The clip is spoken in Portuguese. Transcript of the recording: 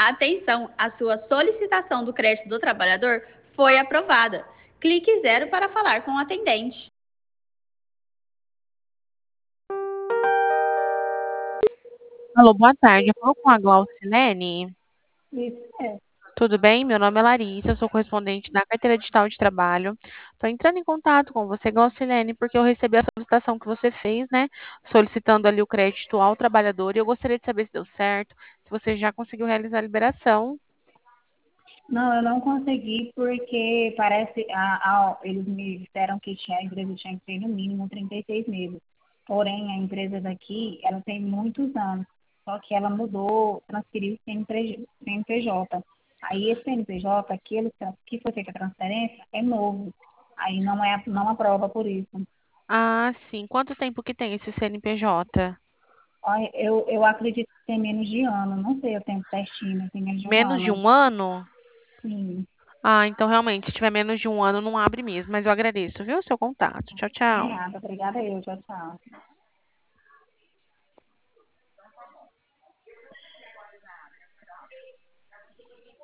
Atenção, a sua solicitação do crédito do trabalhador foi aprovada. Clique zero para falar com o atendente. Alô, boa tarde. Eu falo com a Glaucilene. Isso é. Tudo bem? Meu nome é Larissa, eu sou correspondente da Carteira Digital de Trabalho. Estou entrando em contato com você, Glaucilene, porque eu recebi a solicitação que você fez, né? Solicitando ali o crédito ao trabalhador. E eu gostaria de saber se deu certo, se você já conseguiu realizar a liberação. Não, eu não consegui porque parece, eles me disseram que a empresa tinha que ter no mínimo 36 meses. Porém, a empresa daqui, ela tem muitos anos, só que ela mudou, transferiu o CNPJ. Aí esse CNPJ, que foi feita a transferência, é novo. Aí não aprova por isso. Ah, sim. Quanto tempo que tem esse CNPJ? Olha, eu acredito que tem menos de ano, não sei o tempo certinho, mas tem menos de um Menos de ano. um ano? Sim, Ah, então realmente, se tiver menos de um ano, não abre mesmo. Mas eu agradeço, viu, o seu contato. Tchau, tem tchau. nada. Obrigada eu, tchau, tchau.